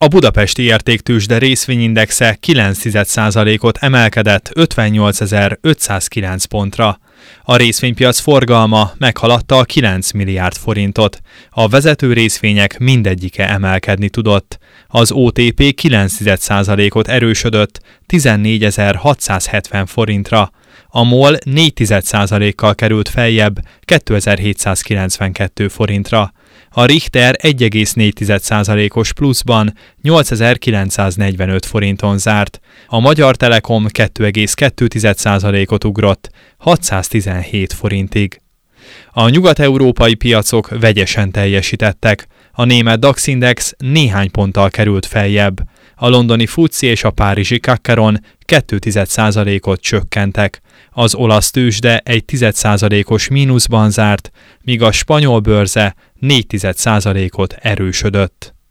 A budapesti értéktőzsde részvényindexe 0,9%-ot emelkedett 58.509 pontra. A részvénypiac forgalma meghaladta a 9 milliárd forintot. A vezető részvények mindegyike emelkedni tudott. Az OTP 0,9%-ot erősödött 14.670 forintra. A MOL 0,4%-kal került feljebb 2792 forintra. A Richter 1,4%-os pluszban 8945 forinton zárt. A Magyar Telekom 2,2%-ot ugrott 617 forintig. A nyugat-európai piacok vegyesen teljesítettek. A német DAX index néhány ponttal került feljebb. A londoni FTSE és a párizsi CAC 0,2%-ot csökkentek. Az olasz tőzsde 0,1%-os mínuszban zárt, míg a spanyol bőrze 0,4%-ot erősödött.